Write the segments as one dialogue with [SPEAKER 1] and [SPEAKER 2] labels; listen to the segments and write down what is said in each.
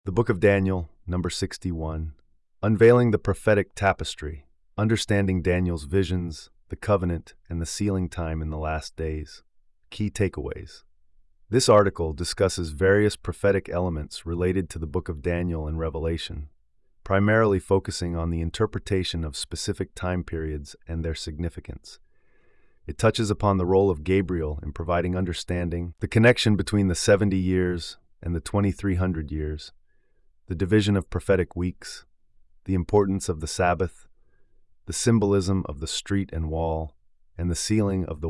[SPEAKER 1] The Book of Daniel, number 61. Unveiling the prophetic tapestry, understanding Daniel's visions, the covenant, and the sealing time in the last days. Key takeaways. This article discusses various prophetic elements related to the Book of Daniel and Revelation, primarily focusing on the interpretation of specific time periods and their significance. It touches upon the role of Gabriel in providing understanding, the connection between the 70 years and the 2300 years, the division of prophetic weeks, the importance of the Sabbath, the symbolism of the street and wall, and the sealing of the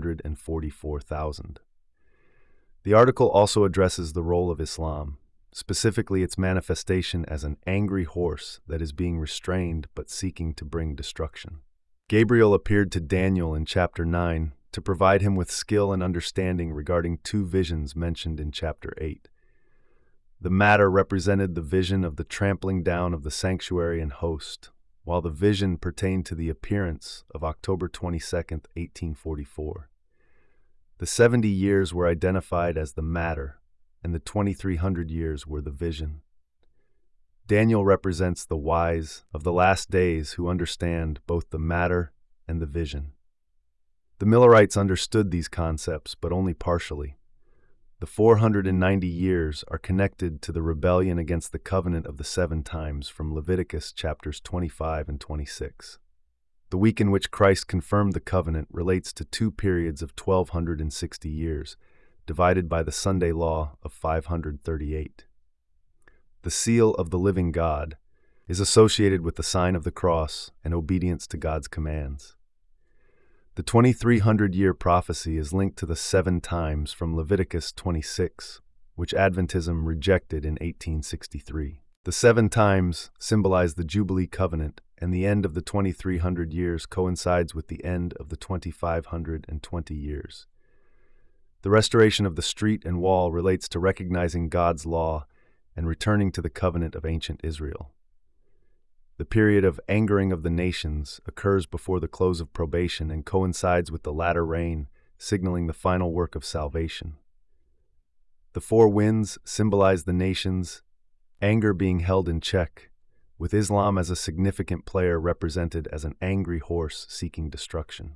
[SPEAKER 1] 144,000. The article also addresses the role of Islam, specifically its manifestation as an angry horse that is being restrained but seeking to bring destruction. Gabriel appeared to Daniel in chapter 9 to provide him with skill and understanding regarding two visions mentioned in chapter 8. The matter represented the vision of the trampling down of the sanctuary and host, while the vision pertained to the appearance of October 22, 1844. The 70 years were identified as the matter, and the 2300 years were the vision. Daniel represents the wise of the last days who understand both the matter and the vision. The Millerites understood these concepts, but only partially. The 490 years are connected to the rebellion against the covenant of the 7 times from Leviticus chapters 25 and 26. The week in which Christ confirmed the covenant relates to 2 periods of 1260 years, divided by the Sunday law of 538. The seal of the living God is associated with the sign of the cross and obedience to God's commands. The 2300-year prophecy is linked to the 7 times from Leviticus 26, which Adventism rejected in 1863. The 7 times symbolize the Jubilee covenant, and the end of the 2300 years coincides with the end of the 2520 years. The restoration of the street and wall relates to recognizing God's law and returning to the covenant of ancient Israel. The period of angering of the nations occurs before the close of probation and coincides with the latter rain, signaling the final work of salvation. The 4 winds symbolize the nations' anger being held in check, with Islam as a significant player represented as an angry horse seeking destruction.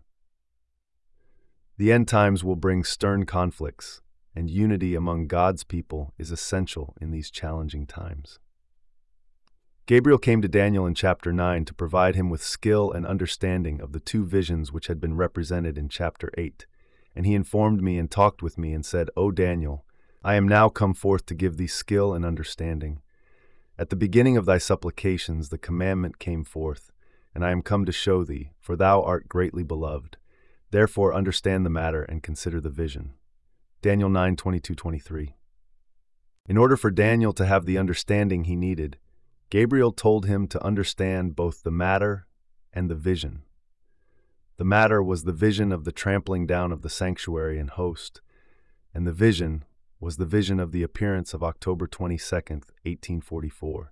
[SPEAKER 1] The end times will bring stern conflicts, and unity among God's people is essential in these challenging times. Gabriel came to Daniel in chapter 9 to provide him with skill and understanding of the 2 visions which had been represented in chapter 8, and he informed me and talked with me and said, "O Daniel, I am now come forth to give thee skill and understanding. At the beginning of thy supplications the commandment came forth, and I am come to show thee, for thou art greatly beloved. Therefore understand the matter and consider the vision." Daniel 9:22-23. In order for Daniel to have the understanding he needed, Gabriel told him to understand both the matter and the vision. The matter was the vision of the trampling down of the sanctuary and host, and the vision was the vision of the appearance of October 22, 1844.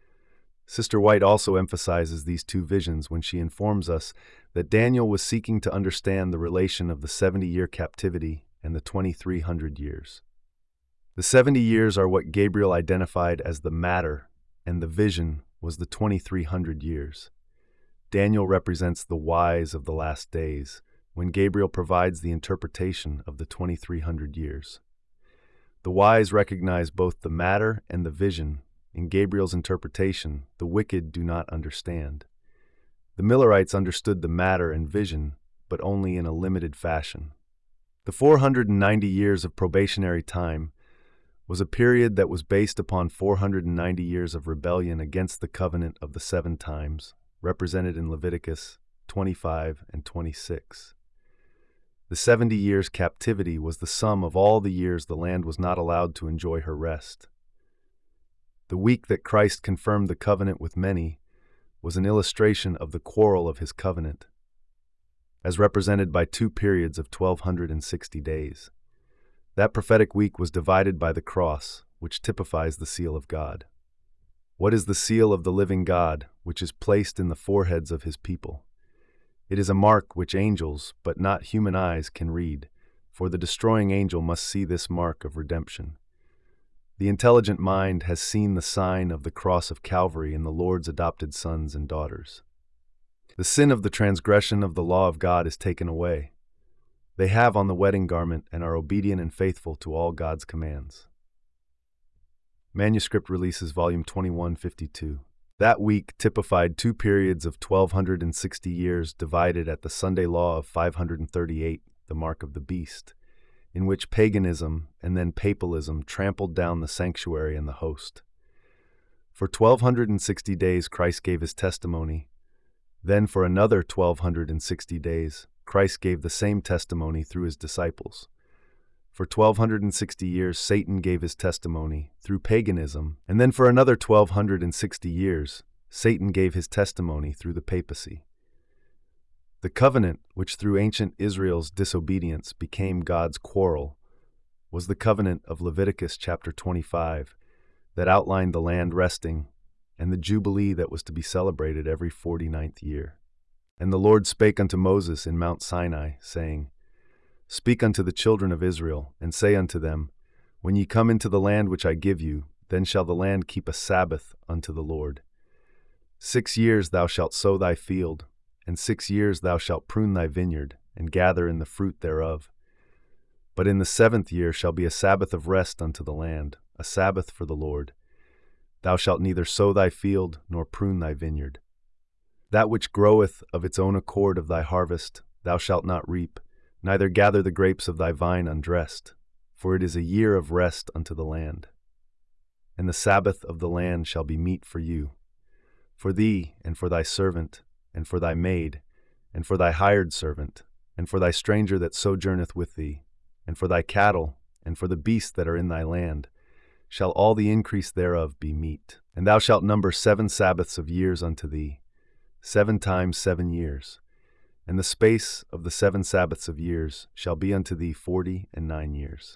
[SPEAKER 1] Sister White also emphasizes these 2 visions when she informs us that Daniel was seeking to understand the relation of the 70-year captivity and the 2300 years. The 70 years are what Gabriel identified as the matter, and the vision was the 2300 years. Daniel represents the wise of the last days, when Gabriel provides the interpretation of the 2300 years. The wise recognize both the matter and the vision. In Gabriel's interpretation, the wicked do not understand. The Millerites understood the matter and vision, but only in a limited fashion. The 490 years of probationary time was a period that was based upon 490 years of rebellion against the covenant of the 7 times, represented in Leviticus 25 and 26. The 70 years captivity was the sum of all the years the land was not allowed to enjoy her rest. The week that Christ confirmed the covenant with many was an illustration of the quarrel of his covenant, as represented by 2 periods of 1260 days. That prophetic week was divided by the cross, which typifies the seal of God. What is the seal of the living God, which is placed in the foreheads of his people? It is a mark which angels, but not human eyes, can read, for the destroying angel must see this mark of redemption. The intelligent mind has seen the sign of the cross of Calvary in the Lord's adopted sons and daughters. The sin of the transgression of the law of God is taken away. They have on the wedding garment and are obedient and faithful to all God's commands. Manuscript Releases, Volume 2152. That week typified two periods of 1260 years divided at the Sunday Law of 538, the Mark of the Beast, in which paganism and then papalism trampled down the sanctuary and the host. For 1260 days Christ gave his testimony. Then for another 1260 days, Christ gave the same testimony through his disciples. For 1260 years, Satan gave his testimony through paganism, and then for another 1260 years, Satan gave his testimony through the papacy. The covenant, which through ancient Israel's disobedience became God's quarrel, was the covenant of Leviticus chapter 25 that outlined the land resting and the jubilee that was to be celebrated every 49th year. And the Lord spake unto Moses in Mount Sinai, saying, Speak unto the children of Israel, and say unto them, When ye come into the land which I give you, then shall the land keep a Sabbath unto the Lord. 6 years thou shalt sow thy field, and 6 years thou shalt prune thy vineyard, and gather in the fruit thereof. But in the 7th year shall be a Sabbath of rest unto the land, a Sabbath for the Lord. Thou shalt neither sow thy field, nor prune thy vineyard. That which groweth of its own accord of thy harvest, thou shalt not reap, neither gather the grapes of thy vine undressed, for it is a year of rest unto the land. And the Sabbath of the land shall be meat for you, for thee, and for thy servant, and for thy maid, and for thy hired servant, and for thy stranger that sojourneth with thee, and for thy cattle, and for the beasts that are in thy land, shall all the increase thereof be meat. And thou shalt number 7 Sabbaths of years unto thee, 7 times 7 years. And the space of the 7 Sabbaths of years shall be unto thee 49 years.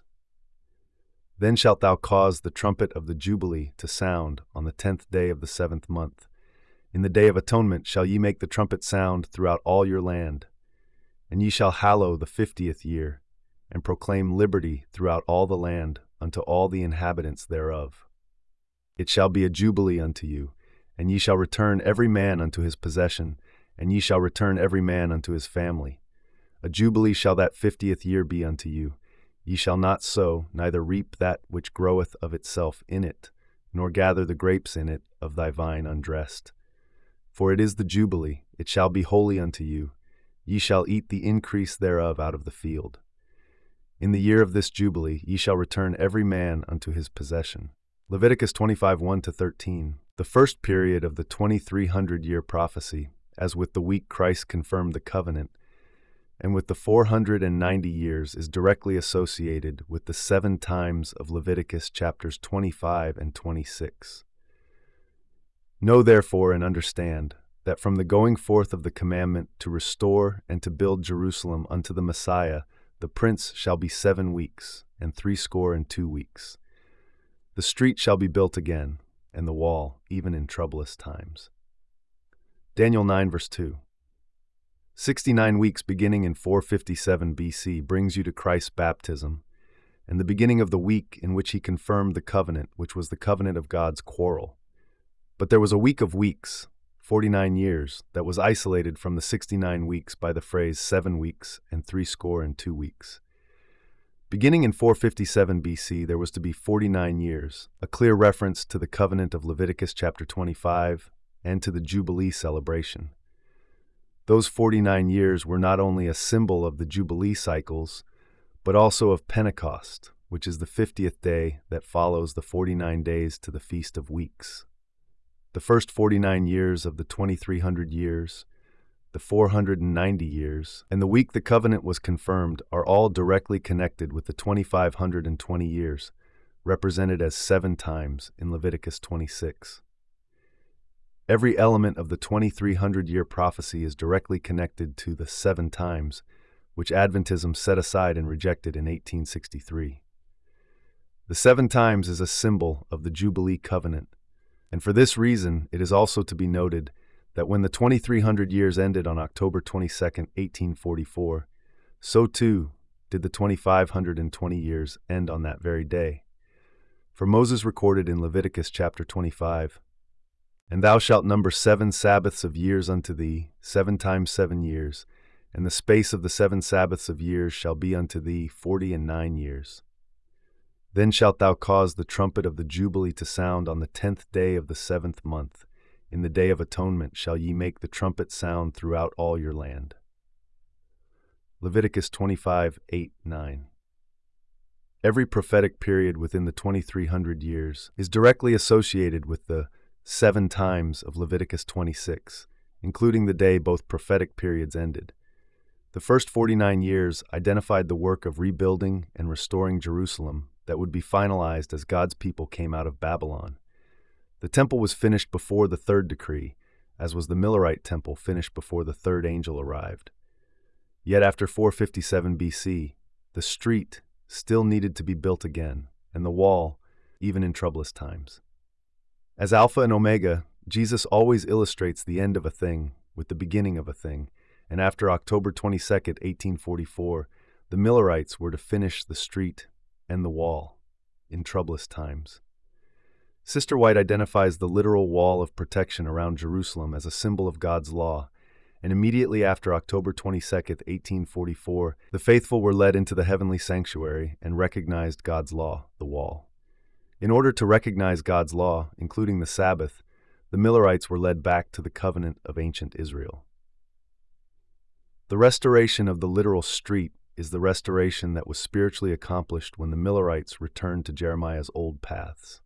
[SPEAKER 1] Then shalt thou cause the trumpet of the Jubilee to sound on the 10th day of the 7th month. In the day of atonement shall ye make the trumpet sound throughout all your land. And ye shall hallow the 50th year, and proclaim liberty throughout all the land unto all the inhabitants thereof. It shall be a jubilee unto you, and ye shall return every man unto his possession, and ye shall return every man unto his family. A jubilee shall that 50th year be unto you. Ye shall not sow, neither reap that which groweth of itself in it, nor gather the grapes in it of thy vine undressed. For it is the jubilee, it shall be holy unto you. Ye shall eat the increase thereof out of the field. In the year of this jubilee ye shall return every man unto his possession. Leviticus 25:1-13. The first period of the 2300-year prophecy, as with the week Christ confirmed the covenant, and with the 490 years is directly associated with the 7 times of Leviticus chapters 25 and 26. Know therefore and understand that from the going forth of the commandment to restore and to build Jerusalem unto the Messiah, the prince shall be 7 weeks, and 62 weeks. The street shall be built again, and the wall, even in troublous times. Daniel 9 verse 2. 69 weeks beginning in 457 BC brings you to Christ's baptism, and the beginning of the week in which he confirmed the covenant, which was the covenant of God's quarrel. But there was a week of weeks, 49 years, that was isolated from the 69 weeks by the phrase 7 weeks and 62 weeks. Beginning in 457 BC, there was to be 49 years, a clear reference to the covenant of Leviticus chapter 25 and to the Jubilee celebration. Those 49 years were not only a symbol of the Jubilee cycles, but also of Pentecost, which is the 50th day that follows the 49 days to the Feast of Weeks. The first 49 years of the 2300 years, the 490 years, and the week the covenant was confirmed are all directly connected with the 2520 years, represented as 7 times in Leviticus 26. Every element of the 2300-year prophecy is directly connected to the 7 times, which Adventism set aside and rejected in 1863. The 7 times is a symbol of the Jubilee covenant, and for this reason it is also to be noted that when the 2300 years ended on October 22, 1844, so too did the 2520 years end on that very day. For Moses recorded in Leviticus chapter 25, "And thou shalt number 7 Sabbaths of years unto thee, 7 times 7 years, and the space of the 7 Sabbaths of years shall be unto thee 49 years. Then shalt thou cause the trumpet of the Jubilee to sound on the 10th day of the 7th month. In the day of atonement shall ye make the trumpet sound throughout all your land." Leviticus 25:8-9. Every prophetic period within the 2300 years is directly associated with the 7 times of Leviticus 26, including the day both prophetic periods ended. The first 49 years identified the work of rebuilding and restoring Jerusalem that would be finalized as God's people came out of Babylon. The temple was finished before the third decree, as was the Millerite temple finished before the third angel arrived. Yet after 457 BC, the street still needed to be built again, and the wall, even in troublous times. As Alpha and Omega, Jesus always illustrates the end of a thing with the beginning of a thing, and after October 22, 1844, the Millerites were to finish the street and the wall in troublous times. Sister White identifies the literal wall of protection around Jerusalem as a symbol of God's law, and immediately after October 22, 1844, the faithful were led into the heavenly sanctuary and recognized God's law, the wall. In order to recognize God's law, including the Sabbath, the Millerites were led back to the covenant of ancient Israel. The restoration of the literal street is the restoration that was spiritually accomplished when the Millerites returned to Jeremiah's old paths.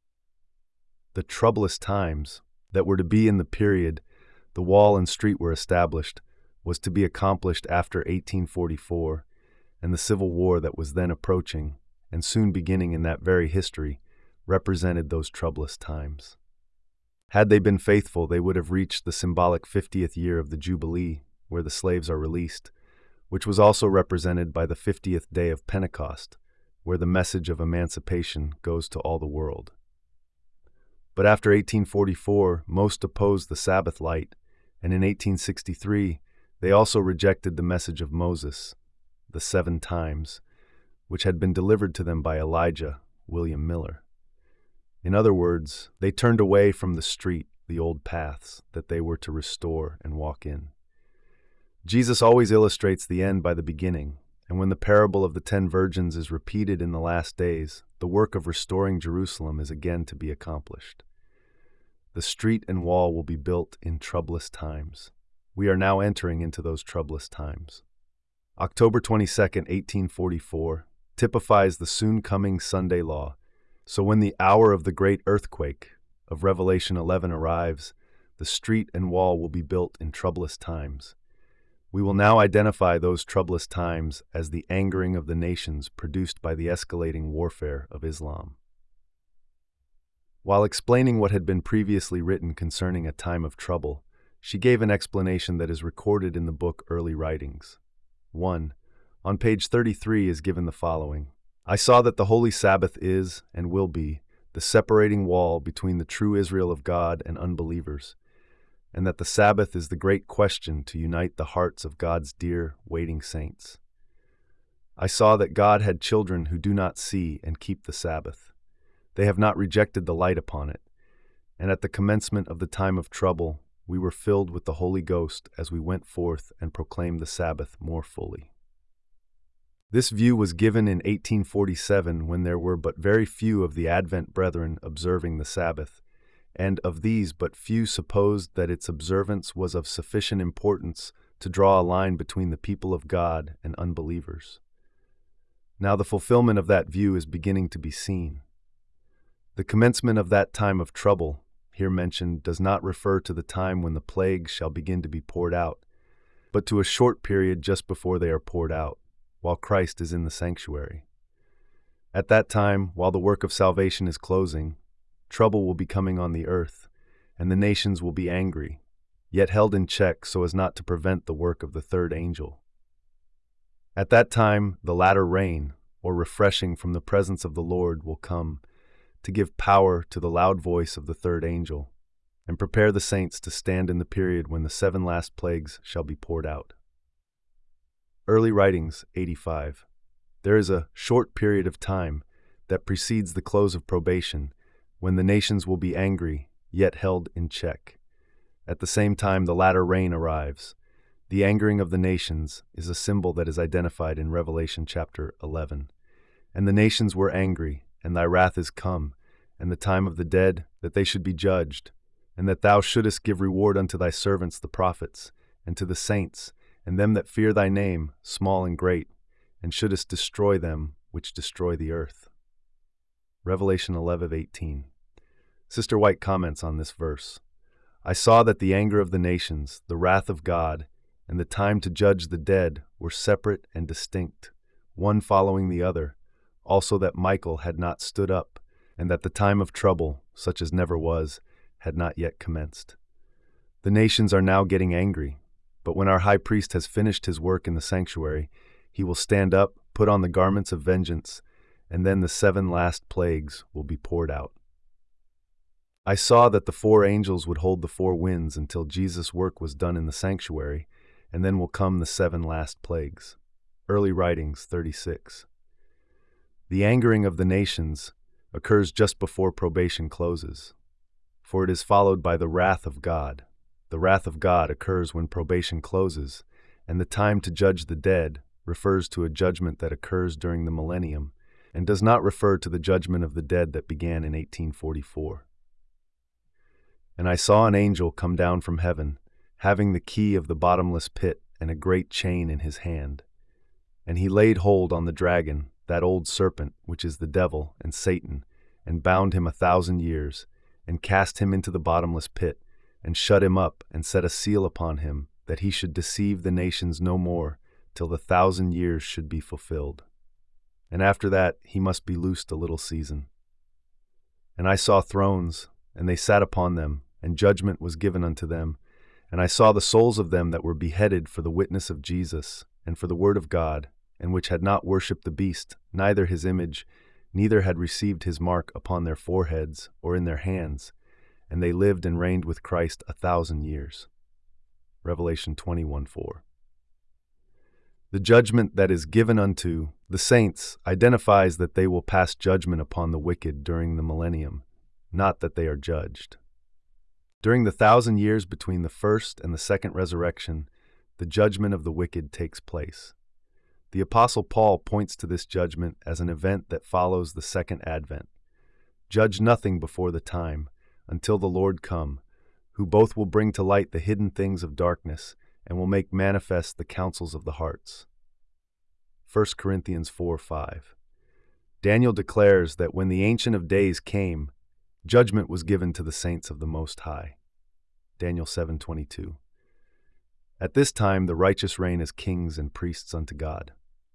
[SPEAKER 1] The troublous times that were to be in the period the wall and street were established was to be accomplished after 1844, and the Civil War that was then approaching, and soon beginning in that very history, represented those troublous times. Had they been faithful, they would have reached the symbolic 50th year of the Jubilee, where the slaves are released, which was also represented by the 50th day of Pentecost, where the message of emancipation goes to all the world. But after 1844, most opposed the Sabbath light, and in 1863, they also rejected the message of Moses, the 7 times, which had been delivered to them by Elijah William Miller. In other words, they turned away from the street, the old paths that they were to restore and walk in. Jesus always illustrates the end by the beginning, and when the parable of the 10 virgins is repeated in the last days, the work of restoring Jerusalem is again to be accomplished. The street and wall will be built in troublous times. We are now entering into those troublous times. October 22, 1844, typifies the soon-coming Sunday law. So when the hour of the great earthquake of Revelation 11 arrives, the street and wall will be built in troublous times. We will now identify those troublous times as the angering of the nations produced by the escalating warfare of Islam. While explaining what had been previously written concerning a time of trouble, she gave an explanation that is recorded in the book Early Writings. 1. On page 33 is given the following: "I saw that the holy Sabbath is, and will be, the separating wall between the true Israel of God and unbelievers, and that the Sabbath is the great question to unite the hearts of God's dear, waiting saints. I saw that God had children who do not see and keep the Sabbath. They have not rejected the light upon it, and at the commencement of the time of trouble, we were filled with the Holy Ghost as we went forth and proclaimed the Sabbath more fully." This view was given in 1847 when there were but very few of the Advent brethren observing the Sabbath, and of these but few supposed that its observance was of sufficient importance to draw a line between the people of God and unbelievers. Now the fulfillment of that view is beginning to be seen. The commencement of that time of trouble, here mentioned, does not refer to the time when the plagues shall begin to be poured out, but to a short period just before they are poured out, while Christ is in the sanctuary. At that time, while the work of salvation is closing, trouble will be coming on the earth, and the nations will be angry, yet held in check so as not to prevent the work of the third angel. At that time, the latter rain, or refreshing from the presence of the Lord, will come to give power to the loud voice of the third angel, and prepare the saints to stand in the period when the 7 last plagues shall be poured out. Early Writings 85. There is a short period of time that precedes the close of probation, when the nations will be angry, yet held in check. At the same time, the latter rain arrives. The angering of the nations is a symbol that is identified in Revelation chapter 11. And the nations were angry, and thy wrath is come, and the time of the dead, that they should be judged, and that thou shouldest give reward unto thy servants the prophets, and to the saints, and them that fear thy name, small and great, and shouldest destroy them which destroy the earth. Revelation 11:18. Sister White comments on this verse. I saw that the anger of the nations, the wrath of God, and the time to judge the dead were separate and distinct, one following the other, also that Michael had not stood up, and that the time of trouble, such as never was, had not yet commenced. The nations are now getting angry, but when our high priest has finished his work in the sanctuary, he will stand up, put on the garments of vengeance, and then the 7 last plagues will be poured out. I saw that the 4 angels would hold the 4 winds until Jesus' work was done in the sanctuary, and then will come the 7 last plagues. Early Writings 36. The angering of the nations occurs just before probation closes, for it is followed by the wrath of God. The wrath of God occurs when probation closes, and the time to judge the dead refers to a judgment that occurs during the millennium, and does not refer to the judgment of the dead that began in 1844. And I saw an angel come down from heaven, having the key of the bottomless pit and a great chain in his hand. And he laid hold on the dragon, that old serpent, which is the devil and Satan, and bound him 1,000 years, and cast him into the bottomless pit, and shut him up, and set a seal upon him, that he should deceive the nations no more, till the 1,000 years should be fulfilled. And after that he must be loosed a little season. And I saw thrones, and they sat upon them, and judgment was given unto them. And I saw the souls of them that were beheaded for the witness of Jesus, and for the word of God, and which had not worshipped the beast, neither his image, neither had received his mark upon their foreheads or in their hands, and they lived and reigned with Christ 1,000 years. Revelation 21:4. The judgment that is given unto the saints identifies that they will pass judgment upon the wicked during the millennium, not that they are judged. During the 1,000 years between the first and the second resurrection, the judgment of the wicked takes place. The Apostle Paul points to this judgment as an event that follows the second advent. Judge nothing before the time, until the Lord come, who both will bring to light the hidden things of darkness and will make manifest the counsels of the hearts. 1 Corinthians 4:5. Daniel declares that when the Ancient of Days came, judgment was given to the saints of the Most High. Daniel 7:22. At this time the righteous reign as kings and priests unto God.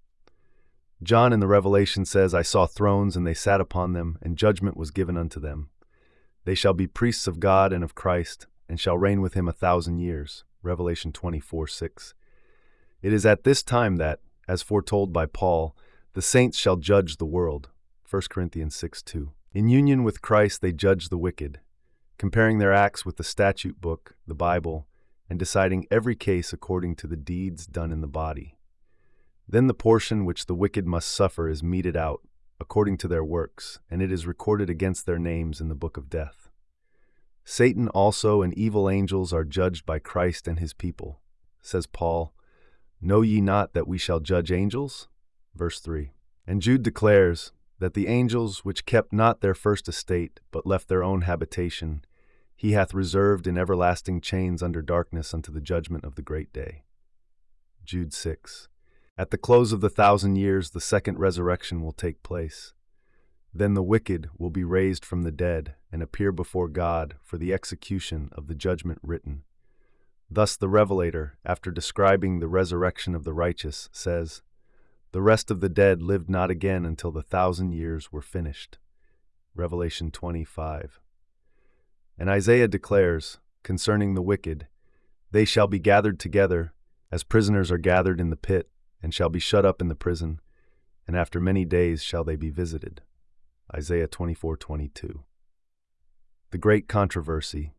[SPEAKER 1] John in the Revelation says, I saw thrones, and they sat upon them, and judgment was given unto them. They shall be priests of God and of Christ, and shall reign with him 1,000 years. Revelation 24:6. It is at this time that, as foretold by Paul, the saints shall judge the world. 1 Corinthians 6:2. In union with Christ they judge the wicked, comparing their acts with the statute book, the Bible, and deciding every case according to the deeds done in the body. Then the portion which the wicked must suffer is meted out, according to their works, and it is recorded against their names in the book of death. Satan also and evil angels are judged by Christ and his people. Says Paul, Know ye not that we shall judge angels? Verse 3. And Jude declares that the angels which kept not their first estate, but left their own habitation, he hath reserved in everlasting chains under darkness unto the judgment of the great day. Jude 6. At the close of the 1,000 years, the second resurrection will take place. Then the wicked will be raised from the dead and appear before God for the execution of the judgment written. Thus the Revelator, after describing the resurrection of the righteous, says, The rest of the dead lived not again until the 1,000 years were finished. Revelation 20:5. And Isaiah declares, concerning the wicked, They shall be gathered together, as prisoners are gathered in the pit, and shall be shut up in the prison, and after many days shall they be visited. Isaiah 24:22. The Great Controversy,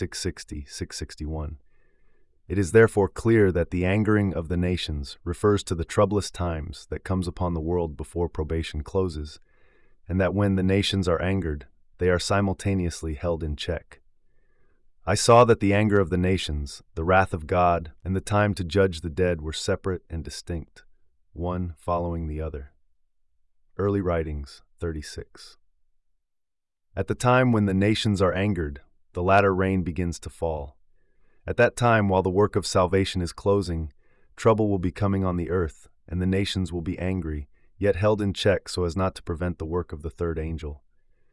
[SPEAKER 1] 660-661. It is therefore clear that the angering of the nations refers to the troublous times that comes upon the world before probation closes, and that when the nations are angered, they are simultaneously held in check. I saw that the anger of the nations, the wrath of God, and the time to judge the dead were separate and distinct, one following the other. Early Writings 36. At the time when the nations are angered, the latter rain begins to fall. At that time, while the work of salvation is closing, trouble will be coming on the earth, and the nations will be angry, yet held in check so as not to prevent the work of the third angel.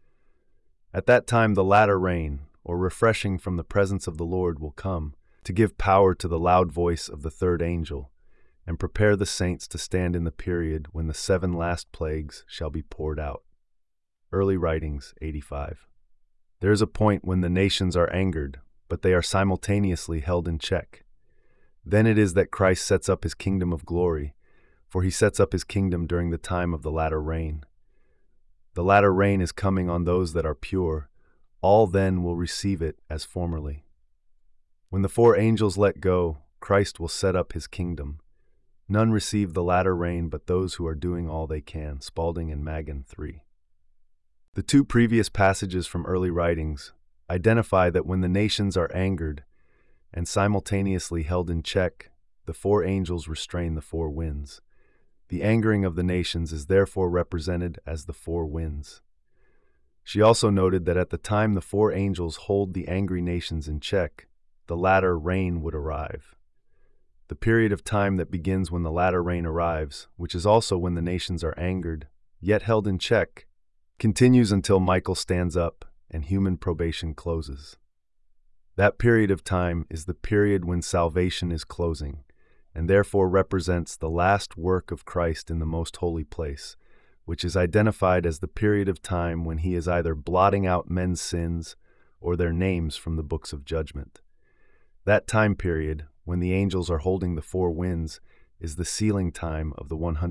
[SPEAKER 1] At that time the latter rain, or refreshing from the presence of the Lord, will come, to give power to the loud voice of the third angel, and prepare the saints to stand in the period when the 7 last plagues shall be poured out. Early Writings 85. There is a point when the nations are angered, but they are simultaneously held in check. Then it is that Christ sets up his kingdom of glory, for he sets up his kingdom during the time of the latter rain. The latter rain is coming on those that are pure. All then will receive it as formerly. When the 4 angels let go, Christ will set up his kingdom. None receive the latter rain but those who are doing all they can. Spalding and Magan 3. The 2 previous passages from early writings identify that when the nations are angered and simultaneously held in check, the 4 angels restrain the 4 winds. The angering of the nations is therefore represented as the 4 winds. She also noted that at the time the 4 angels hold the angry nations in check, the latter rain would arrive. The period of time that begins when the latter rain arrives, which is also when the nations are angered, yet held in check, continues until Michael stands up and human probation closes. That period of time is the period when salvation is closing, and therefore represents the last work of Christ in the most holy place, which is identified as the period of time when he is either blotting out men's sins or their names from the books of judgment. That time period, when the angels are holding the 4 winds, is the sealing time of the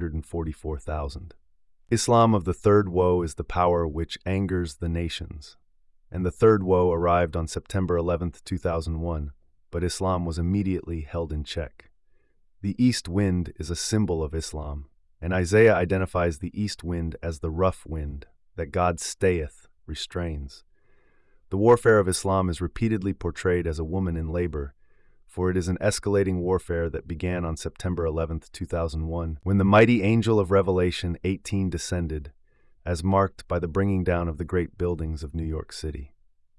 [SPEAKER 1] 144,000. Islam of the third woe is the power which angers the nations, and the third woe arrived on September 11, 2001, but Islam was immediately held in check. The east wind is a symbol of Islam, and Isaiah identifies the east wind as the rough wind, that God stayeth, restrains. The warfare of Islam is repeatedly portrayed as a woman in labor, for it is an escalating warfare that began on September 11, 2001, when the mighty angel of Revelation 18 descended, as marked by the bringing down of the great buildings of New York City.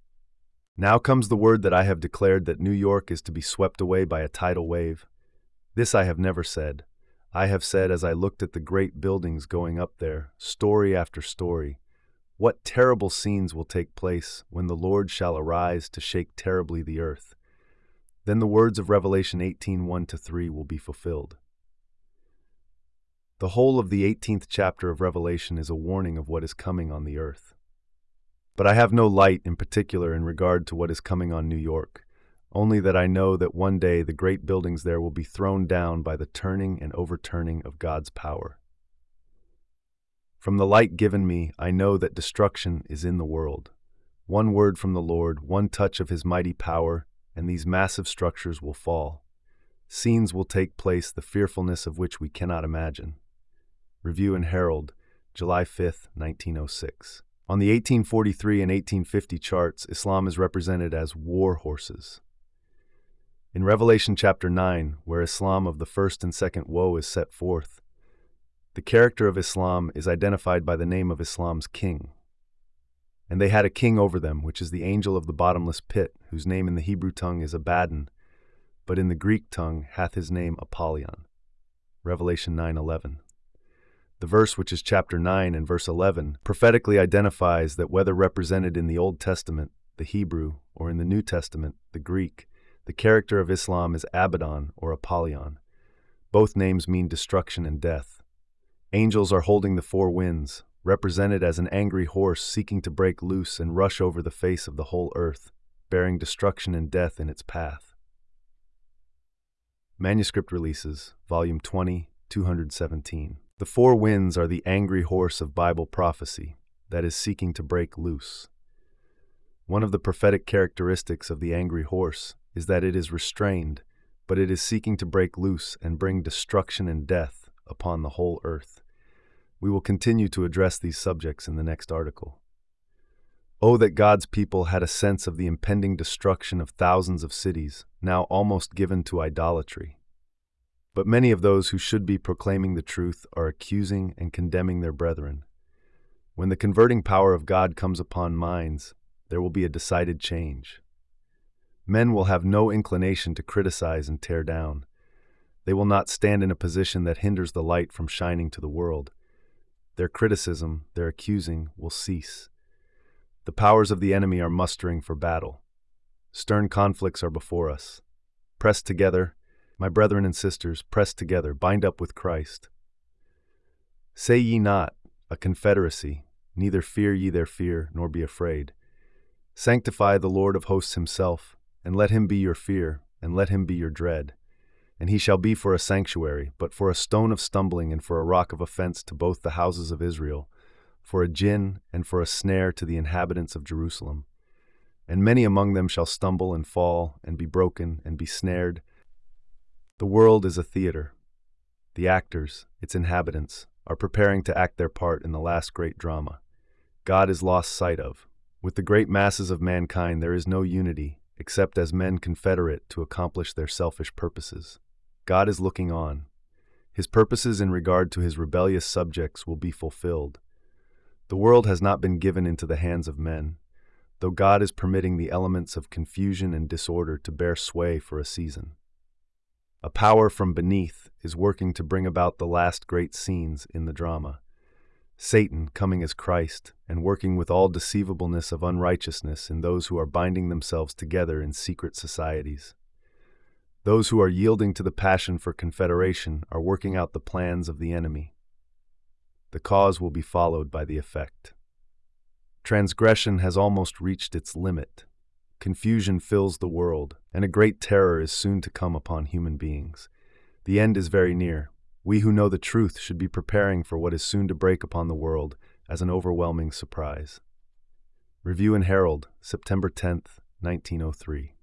[SPEAKER 1] Now comes the word that I have declared, that New York is to be swept away by a tidal wave. This I have never said. I have said, as I looked at the great buildings going up there, story after story, what terrible scenes will take place when the Lord shall arise to shake terribly the earth. Then the words of Revelation 18:1-3 will be fulfilled. The whole of the 18th chapter of Revelation is a warning of what is coming on the earth. But I have no light in particular in regard to what is coming on New York, only that I know that one day the great buildings there will be thrown down by the turning and overturning of God's power. From the light given me, I know that destruction is in the world. One word from the Lord, one touch of his mighty power, and these massive structures will fall. Scenes will take place, the fearfulness of which we cannot imagine. Review and Herald, July 5, 1906. On the 1843 and 1850 charts, Islam is represented as war horses. In Revelation chapter 9, where Islam of the first and second woe is set forth, the character of Islam is identified by the name of Islam's king. And they had a king over them, which is the angel of the bottomless pit, whose name in the Hebrew tongue is Abaddon, but in the Greek tongue hath his name Apollyon. Revelation 9:11. The verse, which is chapter 9 and verse 11, prophetically identifies that whether represented in the Old Testament, the Hebrew, or in the New Testament, the Greek, the character of Islam is Abaddon or Apollyon. Both names mean destruction and death. Angels are holding the 4 winds, represented as an angry horse seeking to break loose and rush over the face of the whole earth, bearing destruction and death in its path. Manuscript Releases, Volume 20, 217. The 4 winds are the angry horse of Bible prophecy that is seeking to break loose. One of the prophetic characteristics of the angry horse is that it is restrained, but it is seeking to break loose and bring destruction and death upon the whole earth. We will continue to address these subjects in the next article. Oh, that God's people had a sense of the impending destruction of thousands of cities, now almost given to idolatry. But many of those who should be proclaiming the truth are accusing and condemning their brethren. When the converting power of God comes upon minds, there will be a decided change. Men will have no inclination to criticize and tear down. They will not stand in a position that hinders the light from shining to the world. Their criticism, their accusing, will cease. The powers of the enemy are mustering for battle. Stern conflicts are before us. Press together, my brethren and sisters, press together, bind up with Christ. Say ye not, a confederacy, neither fear ye their fear, nor be afraid. Sanctify the Lord of hosts himself, and let him be your fear, and let him be your dread. And he shall be for a sanctuary, but for a stone of stumbling and for a rock of offense to both the houses of Israel, for a gin and for a snare to the inhabitants of Jerusalem. And many among them shall stumble and fall, and be broken, and be snared. The world is a theater. The actors, its inhabitants, are preparing to act their part in the last great drama. God is lost sight of. With the great masses of mankind there is no unity, except as men confederate to accomplish their selfish purposes. God is looking on. His purposes in regard to his rebellious subjects will be fulfilled. The world has not been given into the hands of men, though God is permitting the elements of confusion and disorder to bear sway for a season. A power from beneath is working to bring about the last great scenes in the drama. Satan coming as Christ and working with all deceivableness of unrighteousness in those who are binding themselves together in secret societies. Those who are yielding to the passion for confederation are working out the plans of the enemy. The cause will be followed by the effect. Transgression has almost reached its limit. Confusion fills the world, and a great terror is soon to come upon human beings. The end is very near. We who know the truth should be preparing for what is soon to break upon the world as an overwhelming surprise. Review and Herald, September 10, 1903.